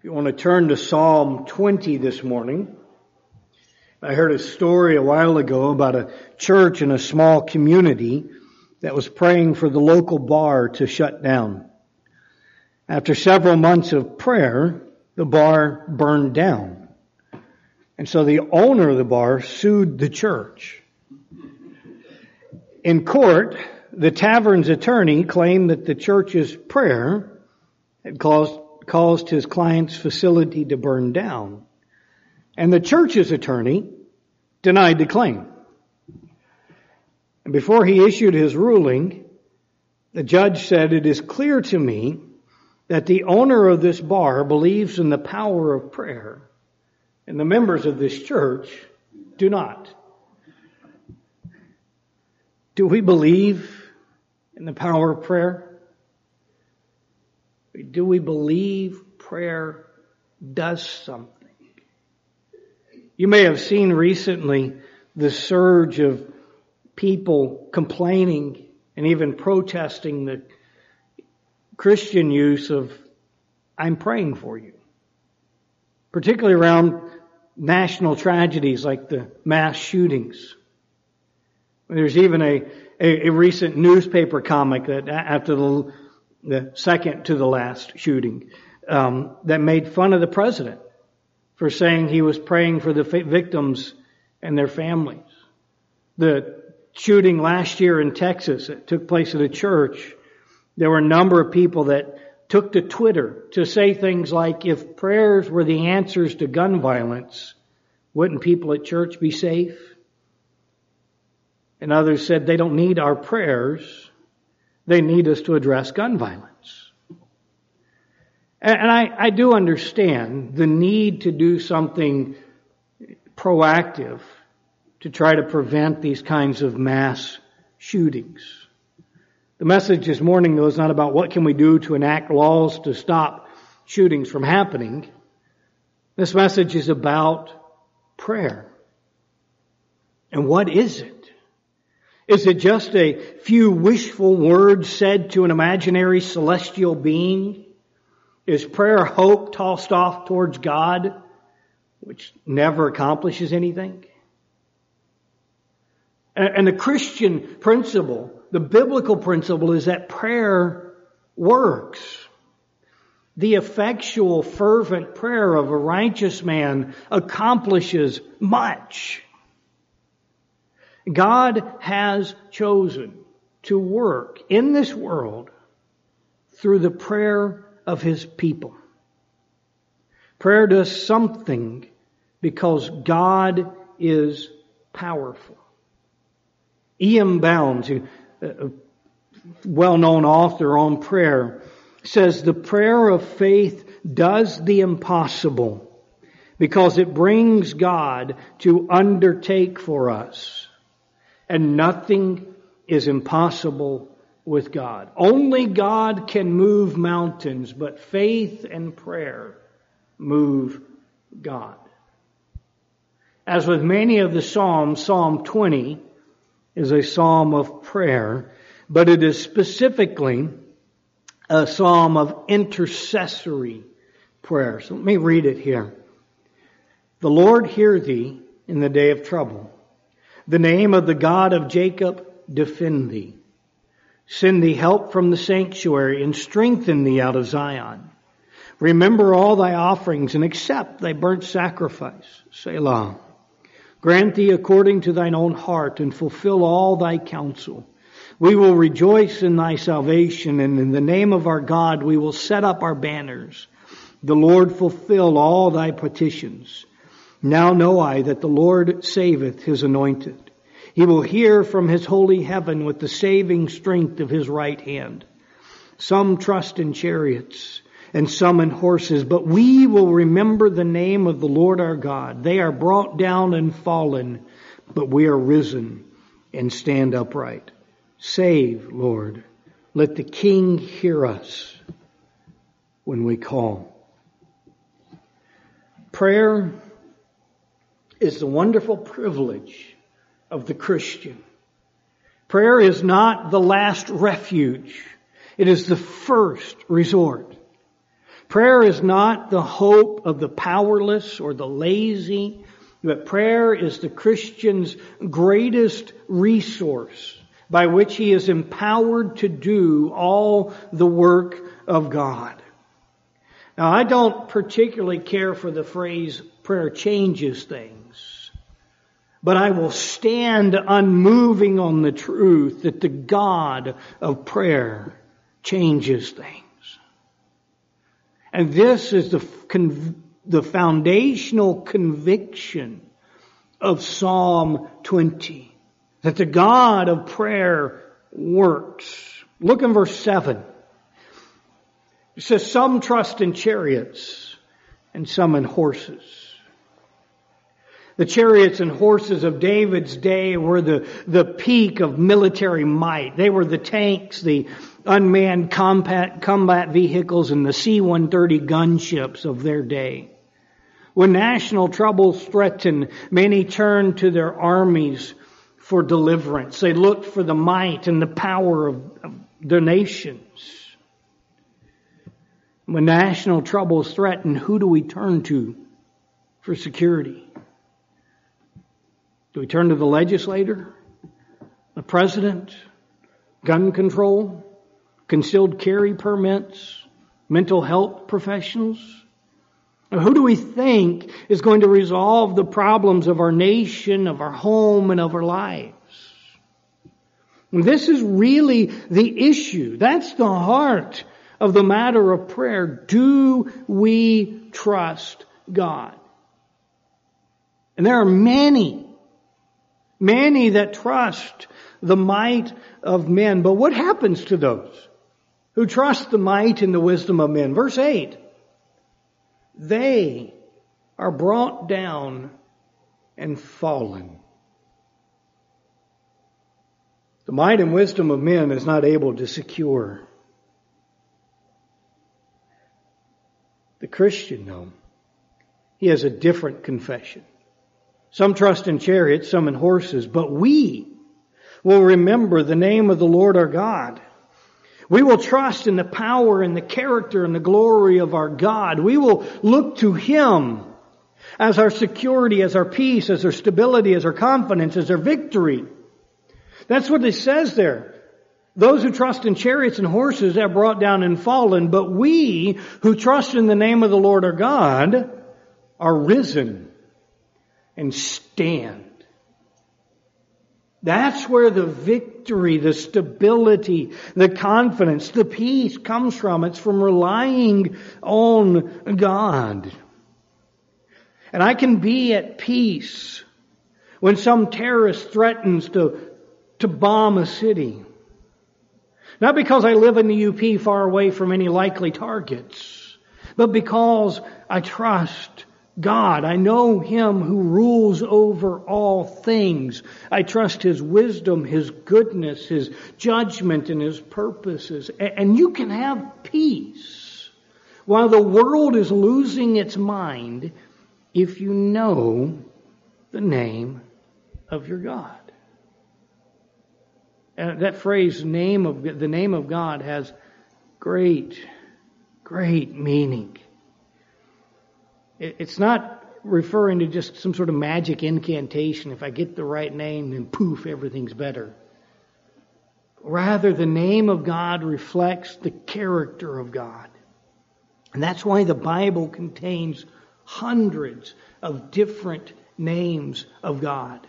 You want to turn to Psalm 20 this morning. I heard a story a while ago about a church in a small community that was praying for the local bar to shut down. After several months of prayer, the bar burned down. And so the owner of the bar sued the church. In court, the tavern's attorney claimed that the church's prayer had caused his client's facility to burn down. And the church's attorney denied the claim. And before he issued his ruling, the judge said, "It is clear to me that the owner of this bar believes in the power of prayer, and the members of this church do not." Do we believe in the power of prayer? Do we believe prayer does something? You may have seen recently the surge of people complaining and even protesting the Christian use of "I'm praying for you," particularly around national tragedies like the mass shootings. There's even a recent newspaper comic that after the second to the last shooting that made fun of the president for saying he was praying for the victims and their families. The shooting last year in Texas that took place at a church, there were a number of people that took to Twitter to say things like, if prayers were the answers to gun violence, wouldn't people at church be safe? And others said they don't need our prayers. They need us to address gun violence. And I do understand the need to do something proactive to try to prevent these kinds of mass shootings. The message this morning, though, is not about what can we do to enact laws to stop shootings from happening. This message is about prayer. And what is it? Is it just a few wishful words said to an imaginary celestial being? Is prayer hope tossed off towards God, which never accomplishes anything? And the Christian principle, the biblical principle, is that prayer works. The effectual, fervent prayer of a righteous man accomplishes much. God has chosen to work in this world through the prayer of His people. Prayer does something because God is powerful. E.M. Bounds, a well-known author on prayer, says the prayer of faith does the impossible because it brings God to undertake for us. And nothing is impossible with God. Only God can move mountains, but faith and prayer move God. As with many of the Psalms, Psalm 20 is a psalm of prayer, but it is specifically a psalm of intercessory prayer. So let me read it here. The Lord hear thee in the day of trouble. The name of the God of Jacob defend thee. Send thee help from the sanctuary and strengthen thee out of Zion. Remember all thy offerings and accept thy burnt sacrifice. Selah. Grant thee according to thine own heart and fulfill all thy counsel. We will rejoice in thy salvation, and in the name of our God we will set up our banners. The Lord fulfill all thy petitions. Now know I that the Lord saveth His anointed. He will hear from His holy heaven with the saving strength of His right hand. Some trust in chariots and some in horses, but we will remember the name of the Lord our God. They are brought down and fallen, but we are risen and stand upright. Save, Lord. Let the King hear us when we call. Prayer is the wonderful privilege of the Christian. Prayer is not the last refuge. It is the first resort. Prayer is not the hope of the powerless or the lazy, but prayer is the Christian's greatest resource by which he is empowered to do all the work of God. Now, I don't particularly care for the phrase, prayer changes things, but I will stand unmoving on the truth that the God of prayer changes things. And this is the foundational conviction of Psalm 20, that the God of prayer works. Look in verse 7. It says, some trust in chariots and some in horses. The chariots and horses of David's day were the peak of military might. They were the tanks, the unmanned combat vehicles, and the C-130 gunships of their day. When national troubles threatened, many turned to their armies for deliverance. They looked for the might and the power of their nations. When national troubles threaten, who do we turn to for security? Do we turn to the legislator, the president, gun control, concealed carry permits, mental health professionals? Now, who do we think is going to resolve the problems of our nation, of our home, and of our lives? And this is really the issue. That's the heart of the matter of prayer. Do we trust God? And there are many that trust the might of men. But what happens to those who trust the might and the wisdom of men? Verse 8. They are brought down and fallen. The might and wisdom of men is not able to secure. The Christian, though, he has a different confession. Some trust in chariots, some in horses, but we will remember the name of the Lord our God. We will trust in the power and the character and the glory of our God. We will look to Him as our security, as our peace, as our stability, as our confidence, as our victory. That's what it says there. Those who trust in chariots and horses have brought down and fallen, but we who trust in the name of the Lord our God are risen and stand. That's where the victory, the stability, the confidence, the peace comes from. It's from relying on God. And I can be at peace when some terrorist threatens to bomb a city. Not because I live in the UP far away from any likely targets, but because I trust God. I know Him who rules over all things. I trust His wisdom, His goodness, His judgment, and His purposes. And you can have peace while the world is losing its mind if you know the name of your God. And that phrase, the name of God, has great meaning. It's not referring to just some sort of magic incantation. If I get the right name, then poof, everything's better. Rather, the name of God reflects the character of God. And that's why the Bible contains hundreds of different names of God.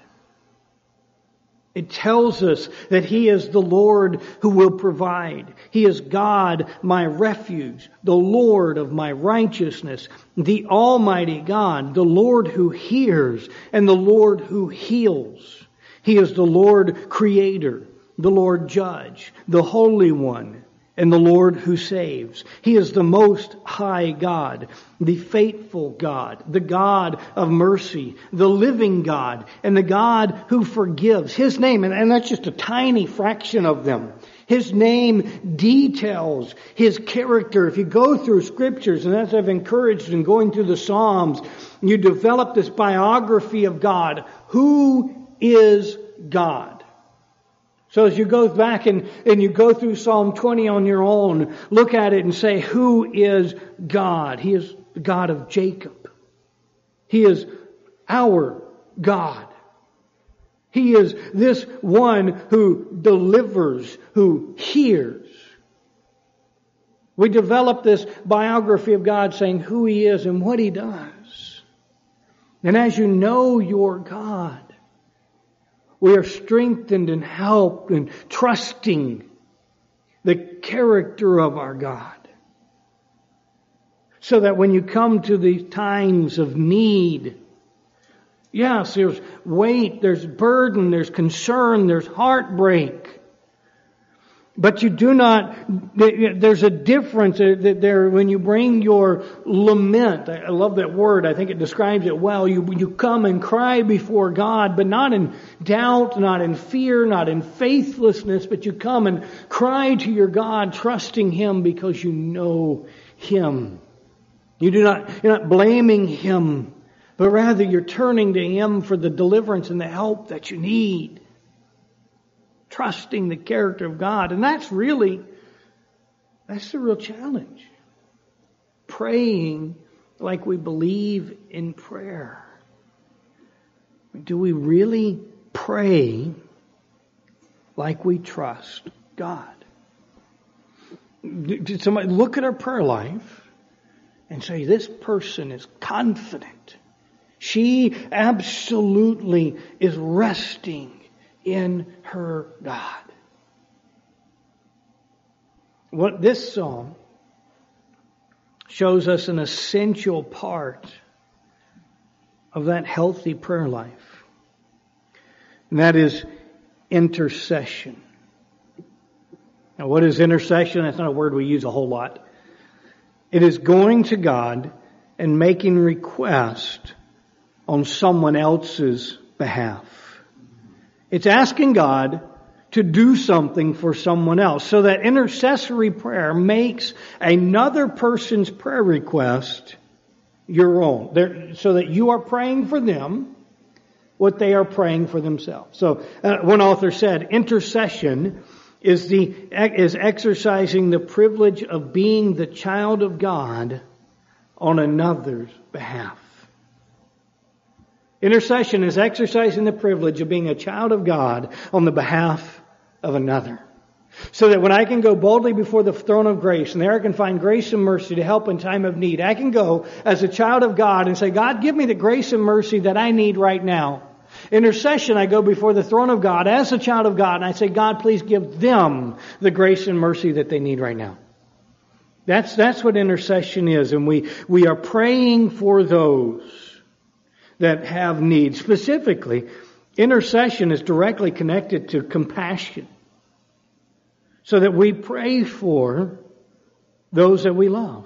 It tells us that He is the Lord who will provide. He is God, my refuge, the Lord of my righteousness, the Almighty God, the Lord who hears and the Lord who heals. He is the Lord Creator, the Lord Judge, the Holy One, and the Lord who saves. He is the Most High God, the faithful God, the God of mercy, the living God, and the God who forgives. His name, and that's just a tiny fraction of them. His name details His character. If you go through Scriptures, and as I've encouraged in going through the Psalms, you develop this biography of God. Who is God? So as you go back and you go through Psalm 20 on your own, look at it and say, who is God? He is the God of Jacob. He is our God. He is this one who delivers, who hears. We develop this biography of God saying who He is and what He does. And as you know your God, we are strengthened and helped and trusting the character of our God. So that when you come to these times of need, yes, there's weight, there's burden, there's concern, there's heartbreak. But you do not, there's a difference there when you bring your lament. I love that word. I think it describes it well. You come and cry before God, but not in doubt, not in fear, not in faithlessness, but you come and cry to your God, trusting Him because you know Him. You're not blaming Him, but rather you're turning to Him for the deliverance and the help that you need. Trusting the character of God. And that's the real challenge. Praying like we believe in prayer. Do we really pray like we trust God? Did somebody look at our prayer life and say, this person is confident. She absolutely is resting in her God. What this psalm shows us an essential part of that healthy prayer life. And that is intercession. Now, what is intercession? That's not a word we use a whole lot. It is going to God and making request on someone else's behalf. It's asking God to do something for someone else. So that intercessory prayer makes another person's prayer request your own. So that you are praying for them what they are praying for themselves. So one author said, intercession is exercising the privilege of being the child of God on another's behalf. Intercession is exercising the privilege of being a child of God on the behalf of another. So that when I can go boldly before the throne of grace, and there I can find grace and mercy to help in time of need, I can go as a child of God and say, God, give me the grace and mercy that I need right now. Intercession, I go before the throne of God as a child of God, and I say, God, please give them the grace and mercy that they need right now. That's what intercession is, and we are praying for those that have needs. Specifically, intercession is directly connected to compassion. So that we pray for those that we love.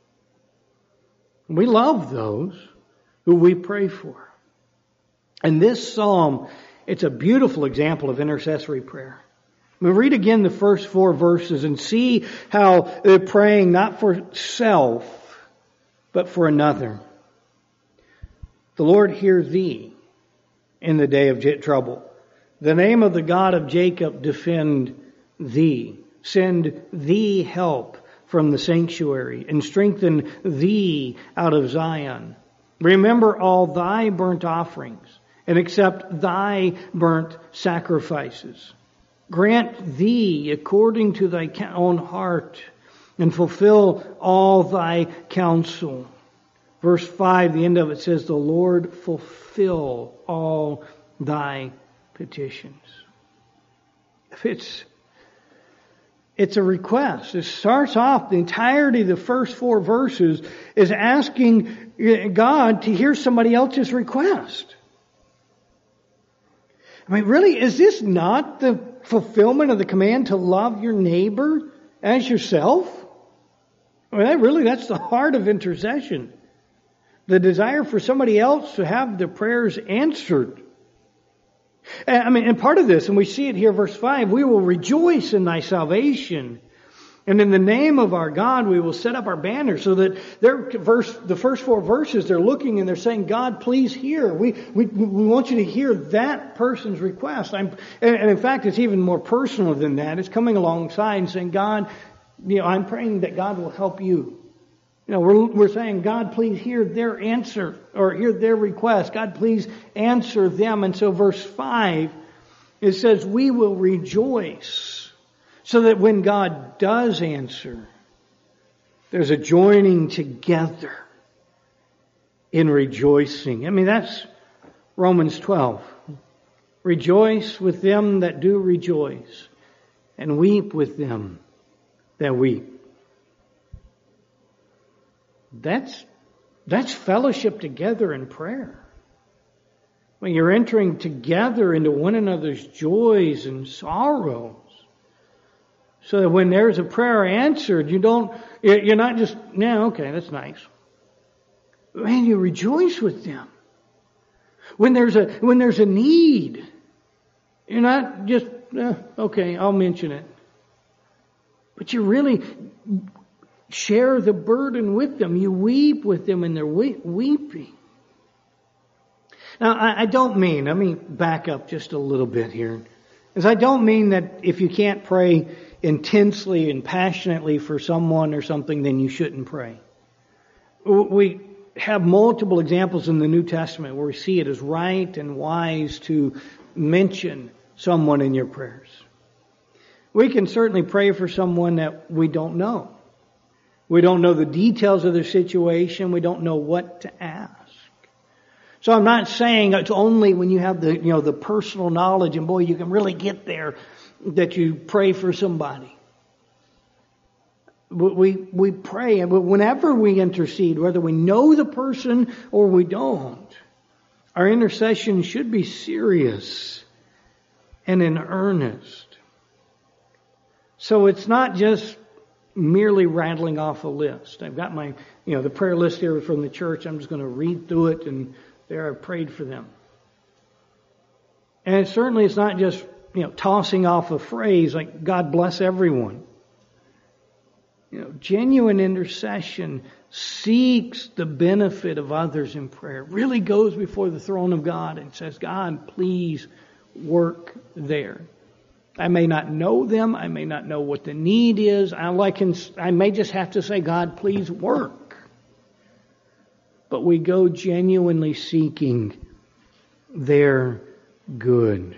We love those who we pray for. And this psalm, it's a beautiful example of intercessory prayer. We read again the first 4 verses and see how they're praying not for self, but for another. The Lord hear thee in the day of trouble. The name of the God of Jacob defend thee. Send thee help from the sanctuary and strengthen thee out of Zion. Remember all thy burnt offerings and accept thy burnt sacrifices. Grant thee according to thy own heart and fulfill all thy counsel. Verse 5, the end of it says, the Lord fulfill all thy petitions. It's a request. It starts off, the entirety of the first 4 verses is asking God to hear somebody else's request. I mean, really, is this not the fulfillment of the command to love your neighbor as yourself? I mean, that's the heart of intercession. The desire for somebody else to have their prayers answered. And part of this, and we see it here, verse 5, we will rejoice in thy salvation And in the name of our God, we will set up our banner. So that the first 4 verses, they're looking and they're saying, God, please hear. We want you to hear that person's request. And in fact, it's even more personal than that. It's coming alongside and saying, God, I'm praying that God will help you. We're saying, God, please hear their answer or hear their request. God, please answer them. And so verse 5, it says, we will rejoice. So that when God does answer, there's a joining together in rejoicing. I mean, that's Romans 12. Rejoice with them that do rejoice, and weep with them that weep. That's fellowship together in prayer. When you're entering together into one another's joys and sorrows. So that when there's a prayer answered, you're not just, okay, that's nice. Man, you rejoice with them. When there's a need, you're not just, okay, I'll mention it. But you really share the burden with them. You weep with them and they're weeping. Now, I don't mean, let me back up just a little bit here. Because I don't mean that if you can't pray intensely and passionately for someone or something, then you shouldn't pray. We have multiple examples in the New Testament where we see it as right and wise to mention someone in your prayers. We can certainly pray for someone that we don't know. We don't know the details of their situation. We don't know what to ask. So I'm not saying it's only when you have the personal knowledge and boy, you can really get there that you pray for somebody. We pray, and whenever we intercede, whether we know the person or we don't, our intercession should be serious and in earnest. So it's not just merely rattling off a list. I've got my, the prayer list here from the church. I'm just going to read through it, and there I prayed for them. And certainly it's not just tossing off a phrase like, God bless everyone. Genuine intercession seeks the benefit of others in prayer. It really goes before the throne of God and says, God, please work there. I may not know them. I may not know what the need is. I may just have to say, God, please work. But we go genuinely seeking their good.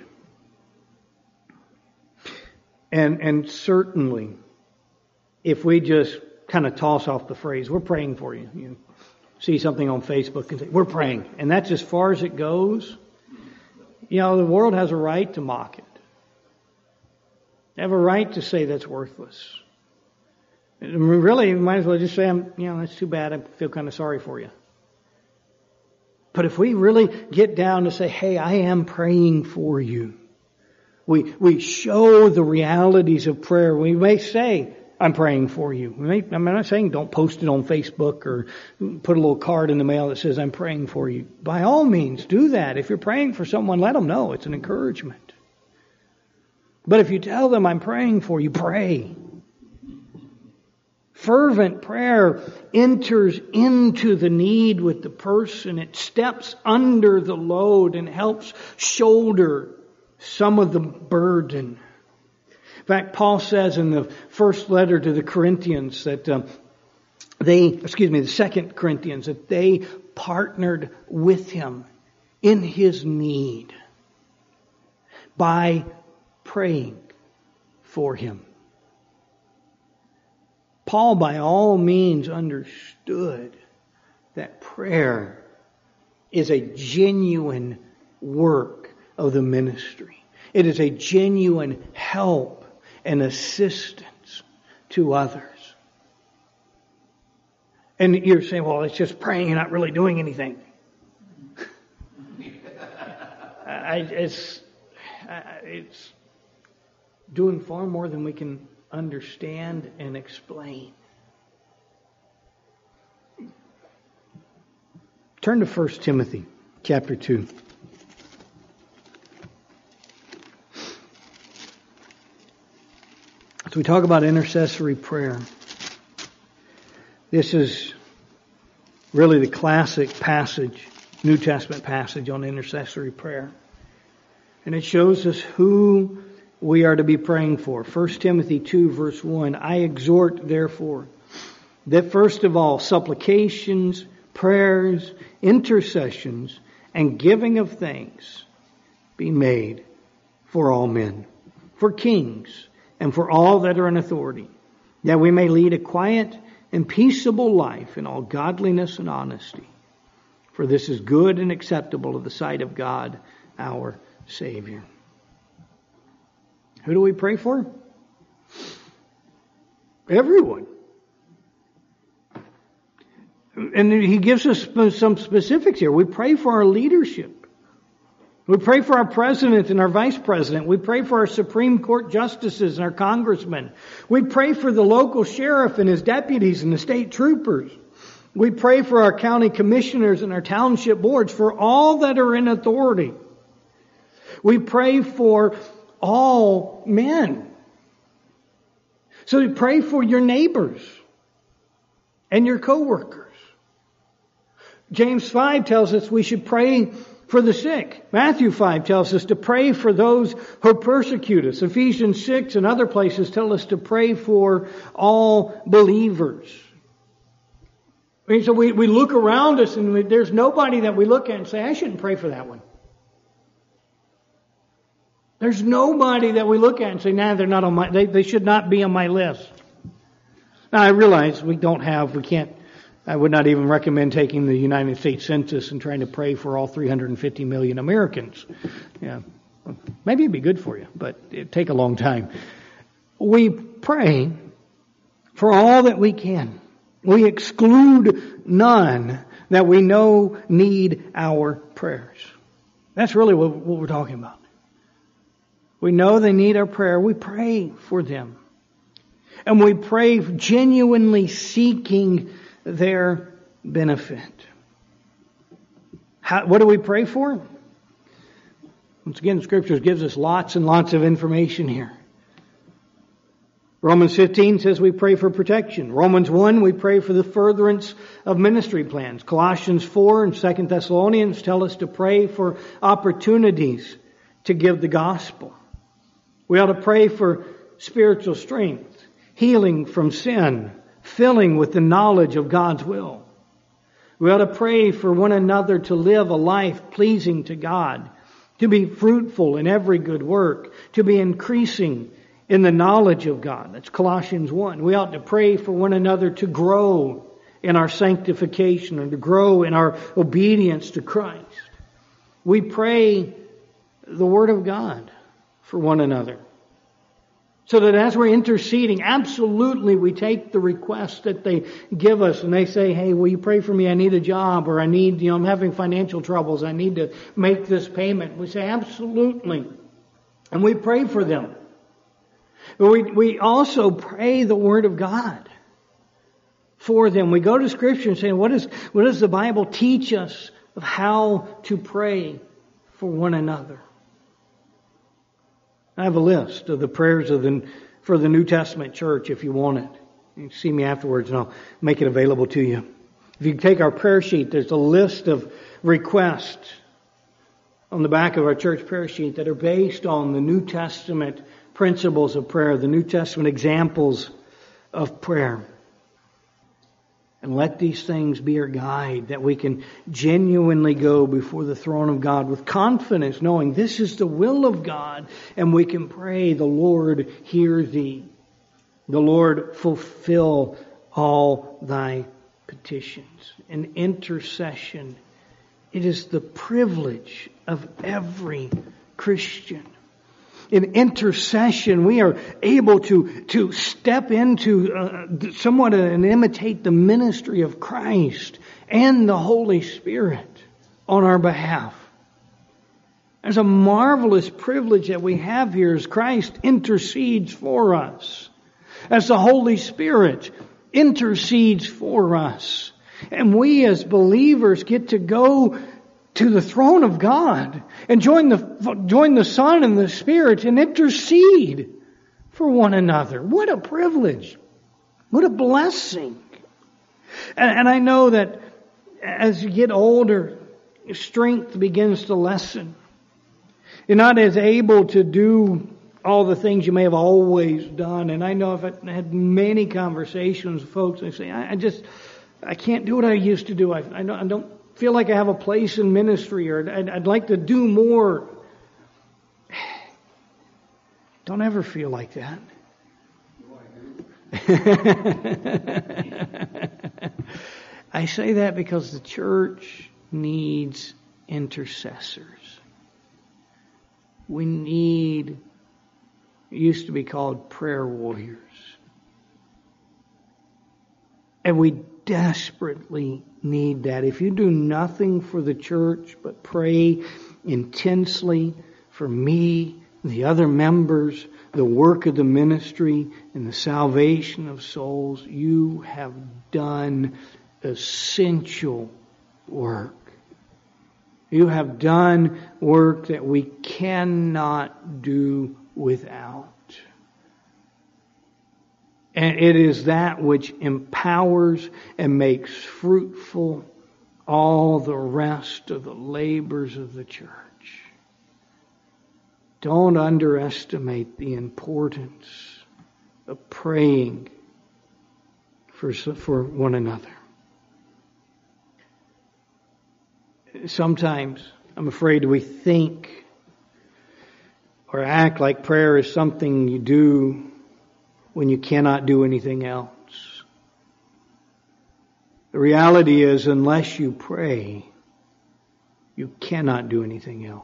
And certainly, if we just kind of toss off the phrase, we're praying for you. You see something on Facebook and say, we're praying. And that's as far as it goes. The world has a right to mock it. They have a right to say that's worthless. Really, you might as well just say, that's too bad. I feel kind of sorry for you. But if we really get down to say, hey, I am praying for you. We show the realities of prayer. We may say, I'm praying for you. I'm not saying don't post it on Facebook or put a little card in the mail that says I'm praying for you. By all means, do that. If you're praying for someone, let them know. It's an encouragement. But if you tell them I'm praying for you, pray. Fervent prayer enters into the need with the person. It steps under the load and helps shoulder some of the burden. In fact, Paul says in the first letter to the Corinthians that the 2 Corinthians, that they partnered with him in his need by praying for him. Paul, by all means, understood that prayer is a genuine work of the ministry. It is a genuine help and assistance to others. And you're saying, well, it's just praying and not really doing anything. It's doing far more than we can understand and explain. Turn to 1 Timothy chapter 2. As we talk about intercessory prayer, this is really the classic passage, New Testament passage on intercessory prayer. And it shows us who we are to be praying for. 1 Timothy 2 verse 1, I exhort therefore that first of all supplications, prayers, intercessions, and giving of thanks be made for all men, for kings, and for all that are in authority, that we may lead a quiet and peaceable life in all godliness and honesty. For this is good and acceptable in the sight of God, our Savior. Who do we pray for? Everyone. And he gives us some specifics here. We pray for our leadership. We pray for our president and our vice president. We pray for our Supreme Court justices and our congressmen. We pray for the local sheriff and his deputies and the state troopers. We pray for our county commissioners and our township boards, for all that are in authority. We pray for all men. So we pray for your neighbors and your co-workers. James 5 tells us we should pray for the sick. Matthew 5 tells us to pray for those who persecute us. Ephesians 6 and other places tell us to pray for all believers. So we look around us and there's nobody that we look at and say, I shouldn't pray for that one. There's nobody that we look at and say, nah, they're not on my, they should not be on my list. Now I realize I would not even recommend taking the United States Census and trying to pray for all 350 million Americans. Yeah, maybe it'd be good for you, but it'd take a long time. We pray for all that we can. We exclude none that we know need our prayers. That's really what we're talking about. We know they need our prayer. We pray for them. And we pray genuinely seeking their benefit. What do we pray for? Once again, the Scriptures gives us lots and lots of information here. Romans 15 says we pray for protection. Romans 1, we pray for the furtherance of ministry plans. Colossians 4 and 2 Thessalonians tell us to pray for opportunities to give the gospel. We ought to pray for spiritual strength, healing from sin, filling with the knowledge of God's will. We ought to pray for one another to live a life pleasing to God, to be fruitful in every good work, to be increasing in the knowledge of God. That's Colossians 1. We ought to pray for one another to grow in our sanctification and to grow in our obedience to Christ. We pray the Word of God for one another. So that as we're interceding, absolutely we take the request that they give us and they say, hey, will you pray for me? I need a job, or I need, I'm having financial troubles. I need to make this payment. We say, absolutely. And we pray for them. But we also pray the Word of God for them. We go to Scripture and say, what does the Bible teach us of how to pray for one another? I have a list of the prayers for the New Testament church if you want it. You can see me afterwards and I'll make it available to you. If you take our prayer sheet, there's a list of requests on the back of our church prayer sheet that are based on the New Testament principles of prayer, the New Testament examples of prayer. And let these things be our guide, that we can genuinely go before the throne of God with confidence, knowing this is the will of God, and we can pray, the Lord hear thee. The Lord fulfill all thy petitions. In intercession, it is the privilege of every Christian. In intercession, we are able to step into somewhat and imitate the ministry of Christ and the Holy Spirit on our behalf. There's a marvelous privilege that we have here as Christ intercedes for us, as the Holy Spirit intercedes for us. And we as believers get to go to the throne of God and join the Son and the Spirit and intercede for one another. What a privilege. What a blessing. And I know that as you get older, your strength begins to lessen. You're not as able to do all the things you may have always done. And I know I've had many conversations with folks. They say, I can't do what I used to do. I don't feel like I have a place in ministry, or I'd like to do more. Don't ever feel like that. I say that because the church needs intercessors. We need, it used to be called prayer warriors. And we desperately need that. If you do nothing for the church but pray intensely for me, the other members, the work of the ministry, and the salvation of souls, you have done essential work. You have done work that we cannot do without. And it is that which empowers and makes fruitful all the rest of the labors of the church. Don't underestimate the importance of praying for one another. Sometimes, I'm afraid, we think or act like prayer is something you do when you cannot do anything else. The reality is, unless you pray, you cannot do anything else.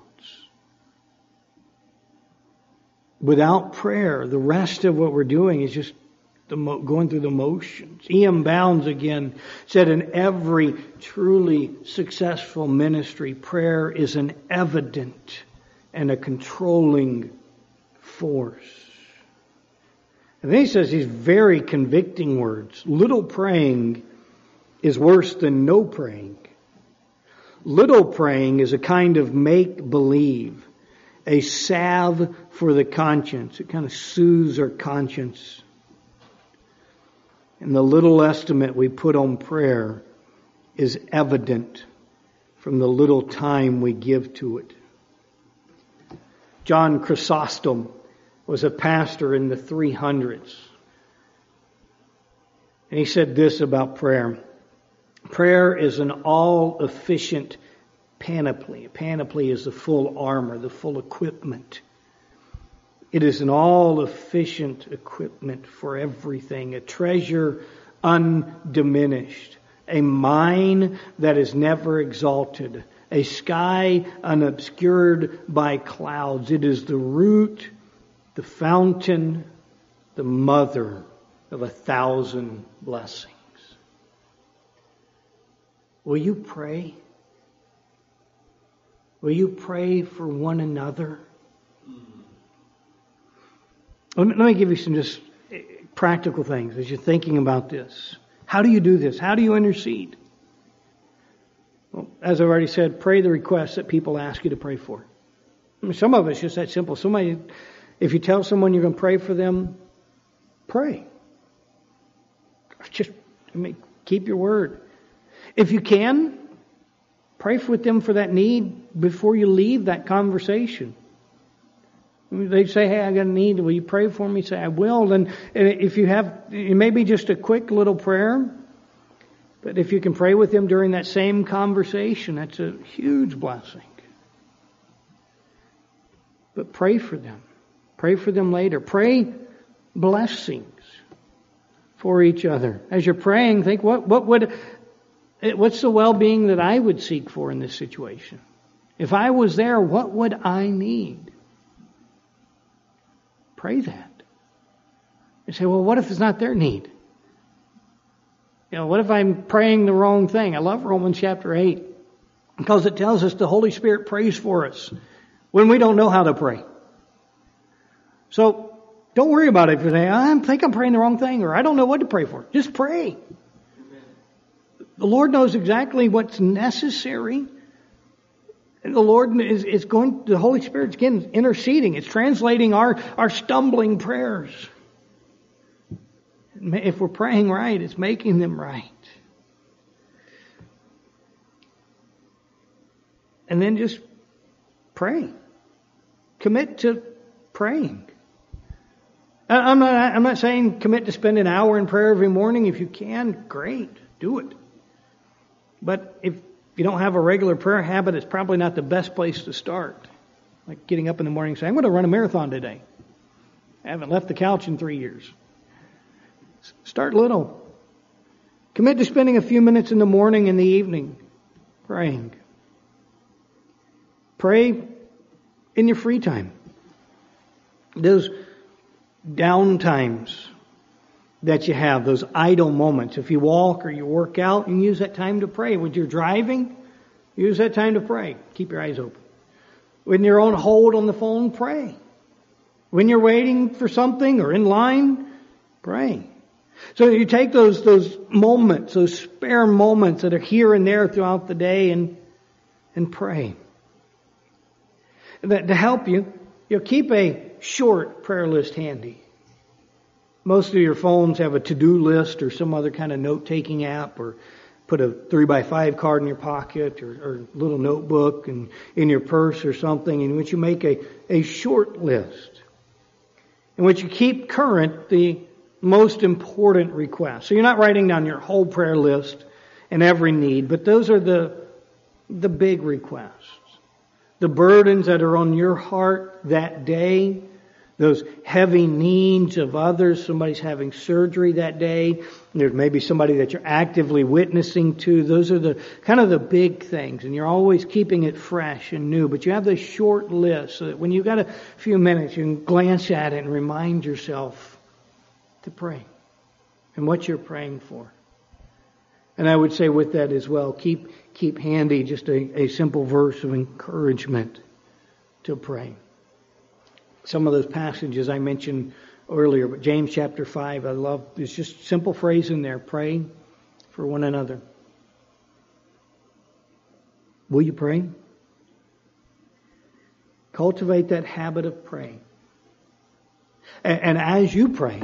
Without prayer, the rest of what we're doing is just going through the motions. E.M. Bounds again said, in every truly successful ministry, prayer is an evident and a controlling force. And then he says these very convicting words. Little praying is worse than no praying. Little praying is a kind of make-believe, a salve for the conscience. It kind of soothes our conscience. And the little estimate we put on prayer is evident from the little time we give to it. John Chrysostom was a pastor in the 300s. And he said this about prayer. Prayer is an all-efficient panoply. A panoply is the full armor, the full equipment. It is an all-efficient equipment for everything. A treasure undiminished. A mine that is never exalted. A sky unobscured by clouds. It is the root, the fountain, the mother of 1,000 blessings. Will you pray? Will you pray for one another? Let me give you some just practical things as you're thinking about this. How do you do this? How do you intercede? Well, as I've already said, pray the requests that people ask you to pray for. I mean, some of it's just that simple. Somebody, if you tell someone you're going to pray for them, pray. Keep your word. If you can, pray with them for that need before you leave that conversation. They say, hey, I got a need. Will you pray for me? Say, I will. And if you have, it may be just a quick little prayer, but if you can pray with them during that same conversation, that's a huge blessing. But pray for them. Pray for them later. Pray blessings for each other. As you're praying, think, what's the well-being that I would seek for in this situation? If I was there, what would I need? Pray that. You say, well, what if it's not their need? What if I'm praying the wrong thing? I love Romans chapter 8 because it tells us the Holy Spirit prays for us when we don't know how to pray. So don't worry about it if you say, I think I'm praying the wrong thing, or I don't know what to pray for. Just pray. Amen. The Lord knows exactly what's necessary. And the Lord is going, the Holy Spirit's again interceding. It's translating our stumbling prayers. If we're praying right, it's making them right. And then just pray. Commit to praying. I'm not saying commit to spend an hour in prayer every morning. If you can, great, do it. But if you don't have a regular prayer habit, it's probably not the best place to start. Like getting up in the morning and saying, I'm going to run a marathon today. I haven't left the couch in 3 years. Start little. Commit to spending a few minutes in the morning and the evening praying. Pray in your free time. Those down times that you have, those idle moments. If you walk or you work out, you use that time to pray. When you're driving, use that time to pray. Keep your eyes open. When you're on hold on the phone, pray. When you're waiting for something or in line, pray. So you take those moments, those spare moments that are here and there throughout the day and pray. That to help you, keep a short prayer list handy. Most of your phones have a to-do list or some other kind of note-taking app, or put a 3x5 card in your pocket or a little notebook and in your purse or something, in which you make a short list in which you keep current the most important requests. So you're not writing down your whole prayer list and every need, but those are the big requests. The burdens that are on your heart that day, those heavy needs of others. Somebody's having surgery that day. There's maybe somebody that you're actively witnessing to. Those are the kind of the big things, and you're always keeping it fresh and new. But you have this short list so that when you've got a few minutes, you can glance at it and remind yourself to pray and what you're praying for. And I would say with that as well, keep handy just a simple verse of encouragement to pray. Some of those passages I mentioned earlier, but James chapter 5, I love, there's just a simple phrase in there, pray for one another. Will you pray? Cultivate that habit of praying. And as you pray,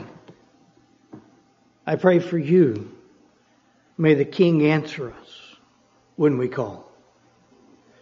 I pray for you. May the King answer us when we call.